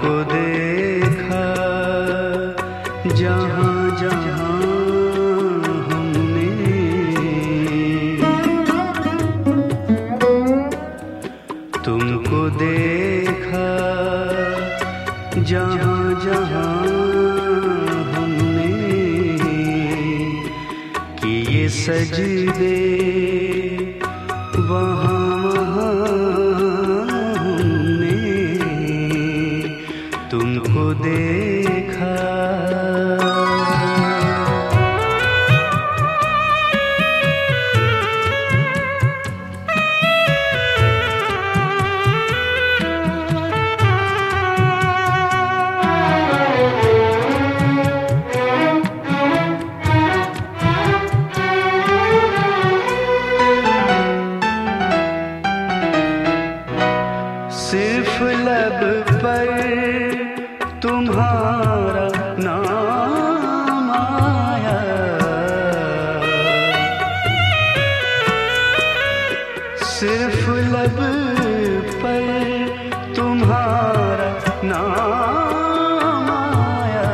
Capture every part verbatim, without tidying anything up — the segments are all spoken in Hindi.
तुमको देखा जहाँ जहाँ हमने, तुमको देखा जहाँ जहाँ हमने, कि ये सजदे वहाँ वहाँ हमने तुमको देखा। सिर्फ लब पर तुम्हारा नाम आया, सिर्फ लब पर तुम्हारा नाम आया,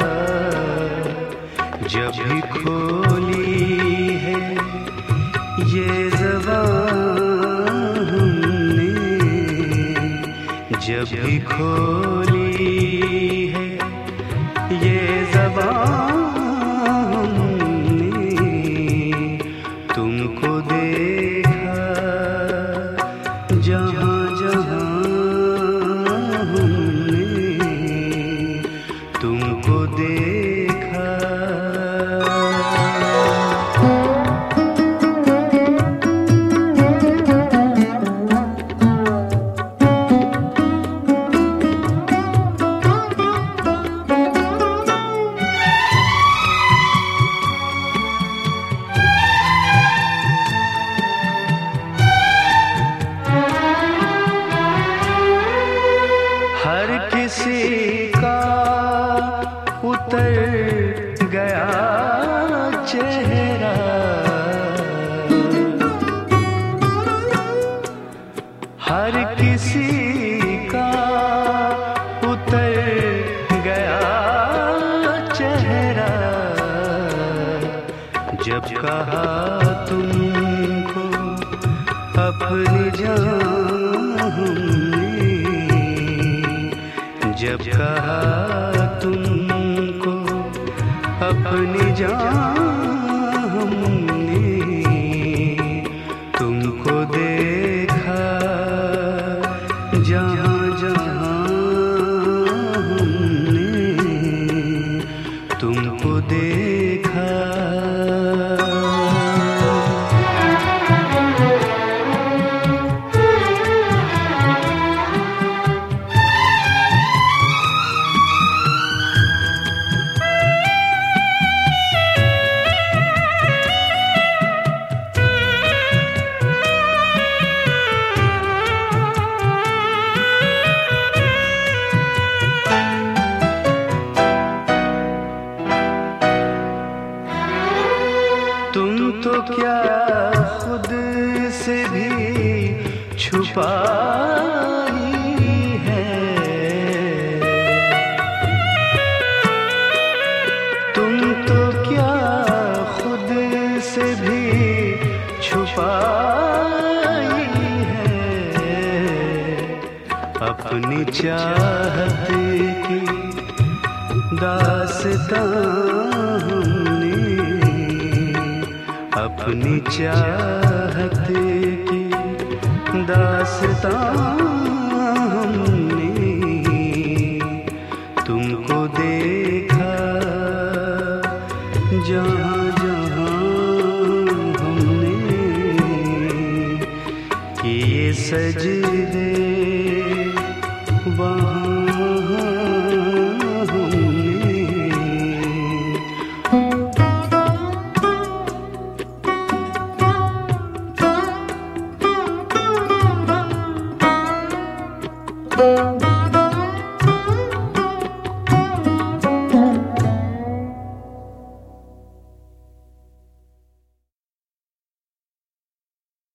जब भी खोली है ये ज़बान हमने, जब भी खोली है ये ज़बान हमने, तुमको देखा जहाँ जहाँ हमने तुमको देखा। हर किसी का उतर गया चेहरा, हर किसी का उतर गया चेहरा, जब कहा तुमको अपनी जान हमने, जब कहा तुमको अपनी जान हमने, तुमको देखा जहाँ जहाँ हमने तुमको देखा। तुम तो क्या खुद से भी छुपाई है, तुम तो क्या खुद से भी छुपाई है, अपनी चाहत की दास्तां हमने, अपनी चाहत की दास्तां हमने तुमको देखा जहाँ जहाँ हमने, कि ये सजदे वहाँ हमने।